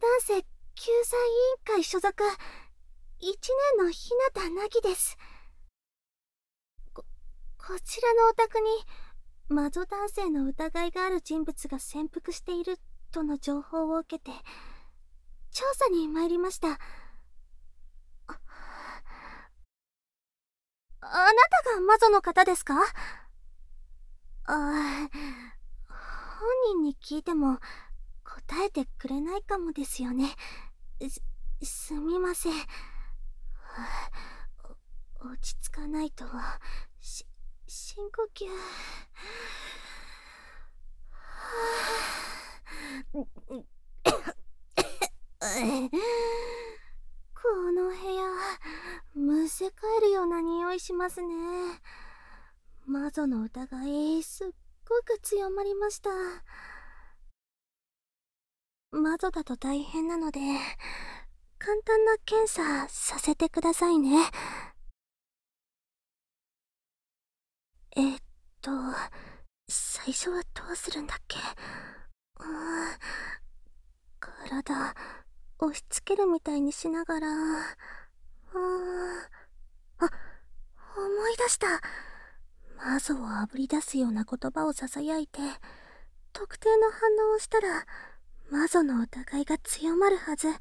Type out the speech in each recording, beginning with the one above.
男性救済委員会所属1年の日向凪です。こちらのお宅に魔女男性の疑いがある人物が潜伏しているとの情報を受けて調査に参りました。あなたが魔女の方ですか？本人に聞いても答えてくれないかもですよね。すみません。落ち着かないと。深呼吸。この部屋、むせ返るような匂いしますね。魔女の疑い、すっごく強まりました。魔女だと大変なので、簡単な検査させてくださいね。えっと、最初はどうするんだっけ？体、押し付けるみたいにしながら、思い出した。魔女をあぶり出すような言葉を囁いて、特定の反応をしたら、魔女の疑いが強まるはず。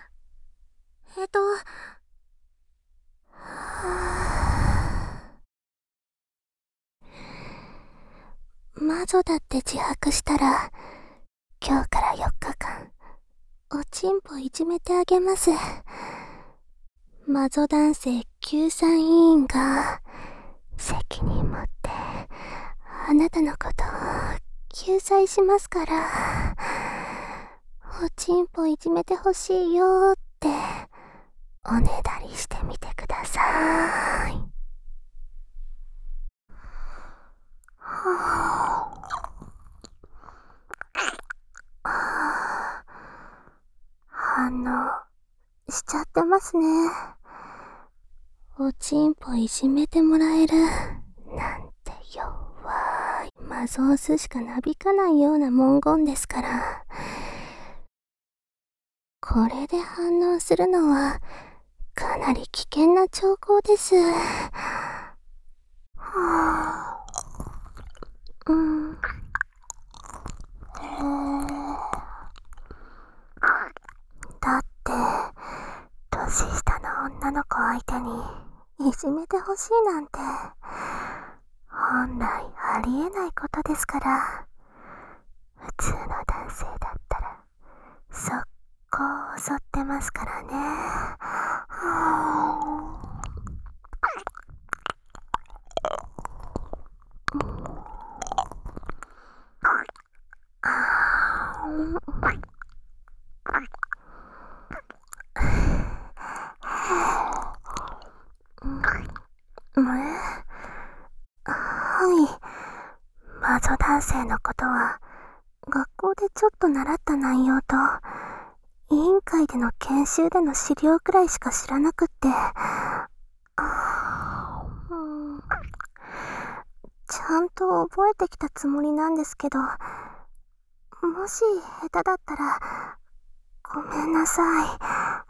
魔女だって自白したら、今日から4日間、おちんぽいじめてあげます。魔女男性救済委員が、責任持って、あなたのことを救済しますから、おちんぽいじめてほしいよーって、おねだりしてみてください。反応しちゃってますね。おちんぽいじめてもらえるなんて弱いマゾースしかなびかないような文言ですから。これで反応するのはかなり危険な兆候です。だって年下の女の子相手にいじめてほしいなんて本来ありえないことですから。普通の男性だったら速攻襲ってますからね。はい。魔女男性のことは学校でちょっと習った内容と委員会での研修での資料くらいしか知らなくって、ちゃんと覚えてきたつもりなんですけど、もし下手だったらごめんなさい。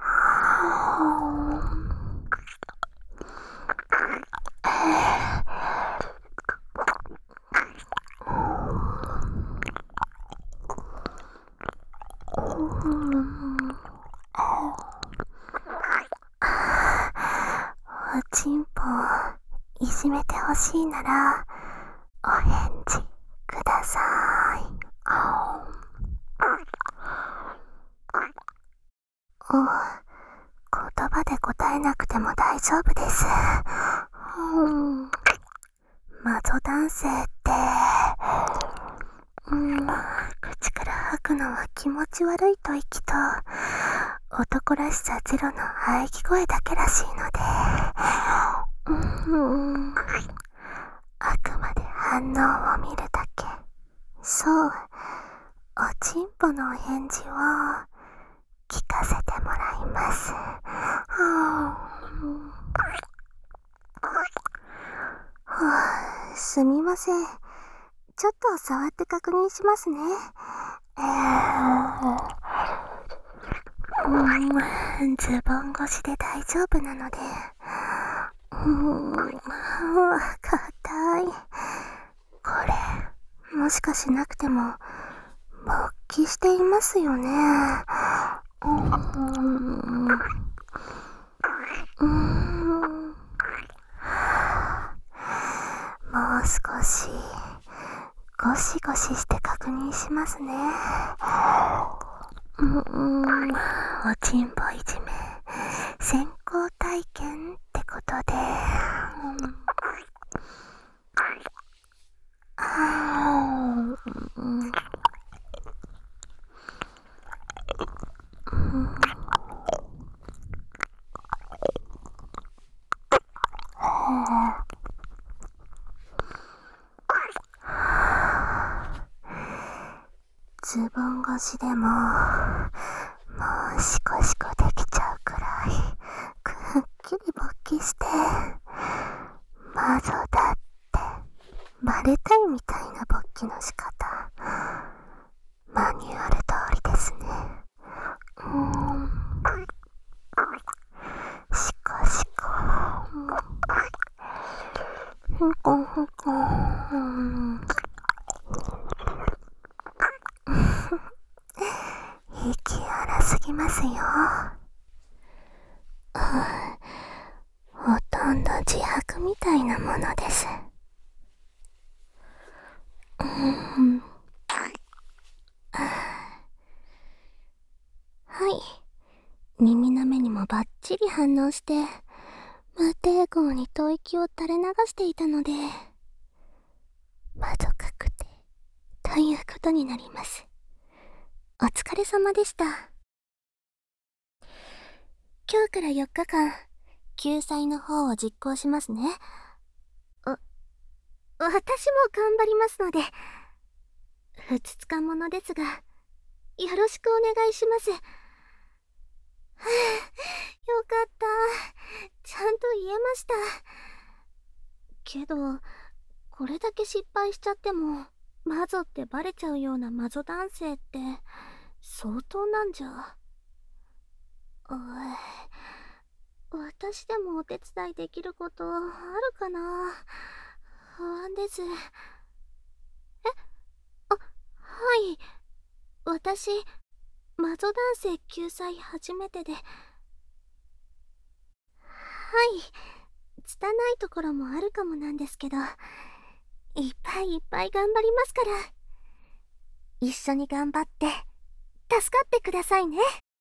おちんぽいじめてほしいならお返事ください。言葉で答えなくても大丈夫です。魔女男性って、口から吐くのは気持ち悪い吐息と男らしさゼロの喘ぎ声だけらしいので、あくまで反応を見るだけ。そう、おちんぽのお返事を聞かせてもらいます。すみません。ちょっと触って確認しますね。 ズボン越しで大丈夫なので。硬い。これ、もしかしなくても、勃起していますよね。もう少し、ゴシゴシして確認しますね。おちんぽいじめ、先行体験ってことで。ズボン越しでも、もうシコシコできちゃうくらい、くっきり勃起して、魔女だってバレたいみたいな勃起の仕方、マニュアル通りですね。シコシコ、ふこふこ、息荒すぎますよ。ほとんど自白みたいなものです。はい。耳の目にもバッチリ反応して、無抵抗に吐息を垂れ流していたので、魔女確定ということになります。お疲れ様でした。今日から4日間、救済の方を実行しますね。私も頑張りますので、ふつつかものですが、よろしくお願いします。よかった。ちゃんと言えました。けど、これだけ失敗しちゃっても、魔女ってバレちゃうような魔女男性って、相当なんじゃ。私でもお手伝いできることあるかな。不安です。はい。私、魔女男性救済初めてで。はい。拙いところもあるかもなんですけど、いっぱいいっぱい頑張りますから。一緒に頑張って、助かってくださいね。